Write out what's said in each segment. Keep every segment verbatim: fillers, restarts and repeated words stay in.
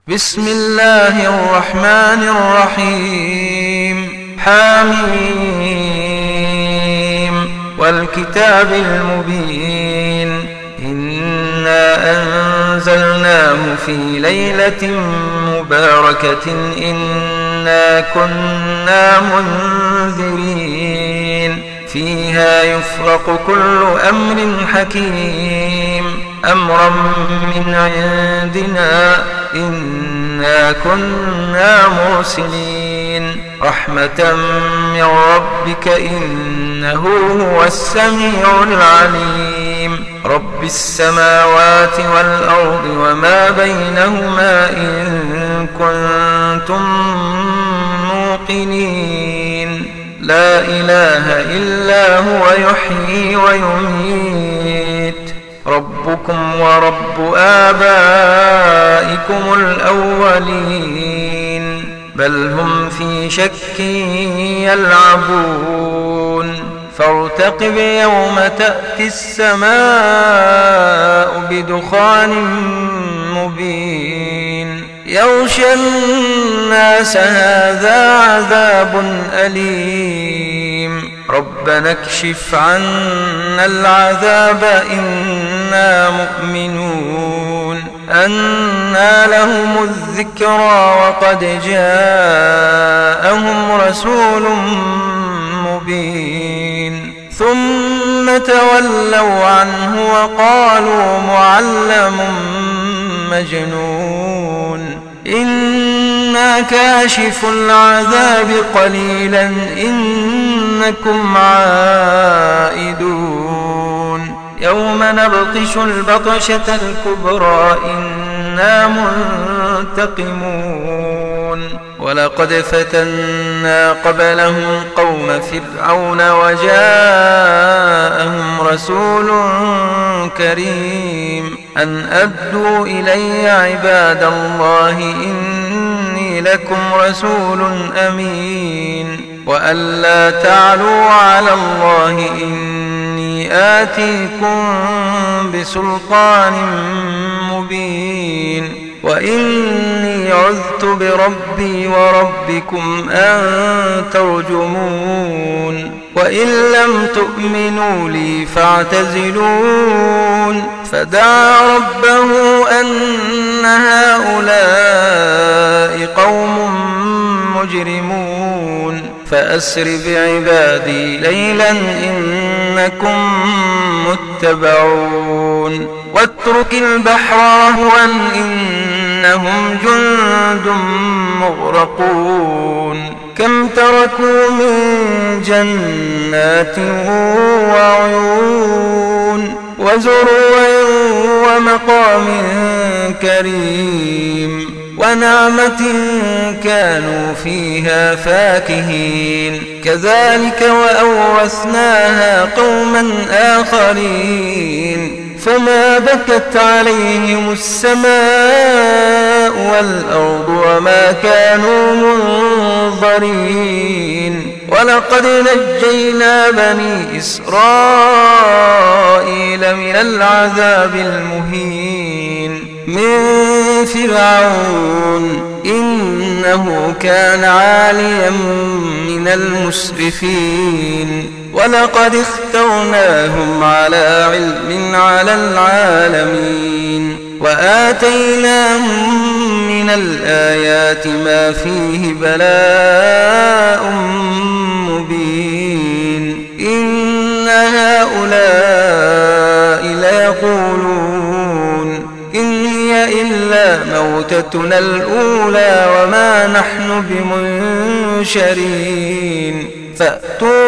بسم الله الرحمن الرحيم حميم والكتاب المبين إنا أنزلناه في ليلة مباركة إنا كنا منذرين فيها يفرق كل أمر حكيم أمرا من عندنا إنا كنا مرسلين رحمة من ربك إنه هو السميع العليم رب السماوات والأرض وما بينهما إن كنتم موقنين لا إله إلا هو يحيي ويميت ربكم ورب آبائكم الأولين بل هم في شك يلعبون فارتقب يوم تأتي السماء بدخان مبين يغشى الناس هذا عذاب أليم ربنا اكشف عنا العذاب إنا مؤمنون أنى لهم الذكرى وقد جاءهم رسول مبين ثم تولوا عنه وقالوا معلم مجنون إنا كاشف العذاب قليلا إنكم عائدون يوم نبطش البطشة الكبرى إنا منتقمون ولقد فتنا قبلهم قوم فرعون وجاءهم رسول كريم أن أدوا إلي عباد الله إني لكم رسول أمين وأن لا تعلوا على الله إني آتيكم بسلطان مبين وإني عذت بربي وربكم أن ترجمون وإن لم تؤمنوا لي فاعتزلون فدعا ربه أن هؤلاء قوم مجرمون فأسر بعبادي ليلا إنكم متبعون واترك البحر رهوا إنهم جند مغرقون كم تركوا من جنات وعيون وزروع ومقام كريم ونعمة كانوا فيها فاكهين كذلك وأورثناها قوما آخرين فما بكت عليهم السماء والأرض وما كانوا منظرين ولقد نجينا بني إسرائيل من العذاب المهين من فرعون إنه كان عاليا من المسرفين ولقد اخترناهم على علم على العالمين وآتيناهم من الآيات ما فيه بلاء مبين إن هؤلاء ليقولون إن هي إلا موتتنا الأولى وما نحن بمنشرين فأتوا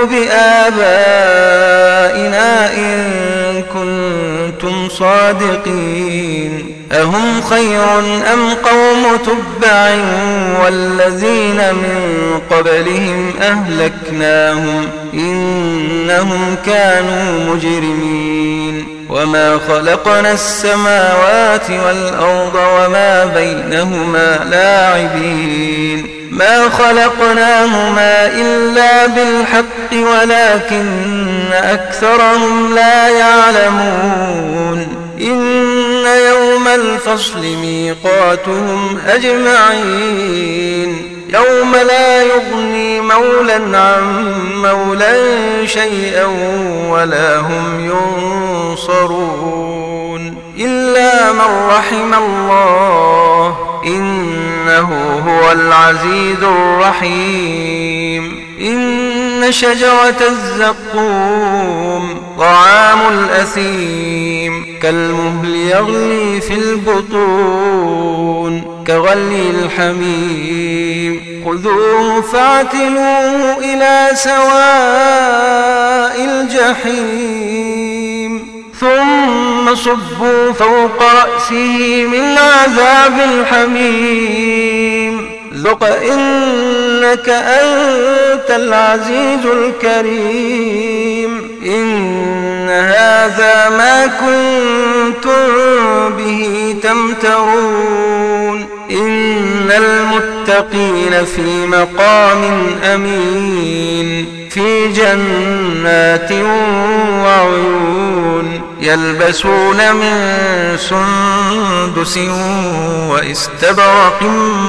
بآبائنا إن كنتم صادقين أهم خير أم قوم تبع والذين من قبلهم أهلكناهم إنهم كانوا مجرمين وما خلقنا السماوات والأرض وما بينهما لاعبين ما خلقناهما إلا بالحق ولكن أكثرهم لا يعلمون إن يوم الفصل ميقاتهم أجمعين يوم لا يغني مولى عن مولى شيئا ولا هم ينصرون إلا من رحم الله إنه هو العزيز الرحيم إن شجرة الزقوم طعام الأثيم كالمهل يغلي في البطون كغلي الحميم خذوه فاعتلوه إلى سواء الجحيم ثم صبوا فوق رأسه من عذاب الحميم ذق إنك أنت العزيز الكريم إن هذا ما كنتم به تمترون إن المتقين في مقام أمين في جنات وعيون يلبسون من سندس واستبرق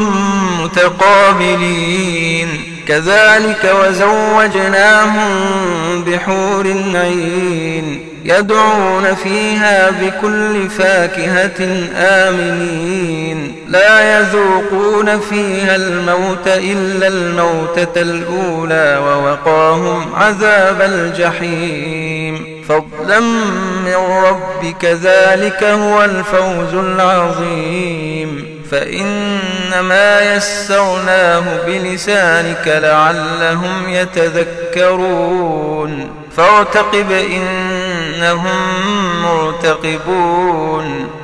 متقابلين كذلك وزوجناهم بحور عين يدعون فيها بكل فاكهة آمنين لا يذوقون فيها الموت إلا الموتة الأولى ووقاهم عذاب الجحيم فضلا من ربك ذلك هو الفوز العظيم فإنما يسرناه بلسانك لعلهم يتذكرون فارتقب إنهم مرتقبون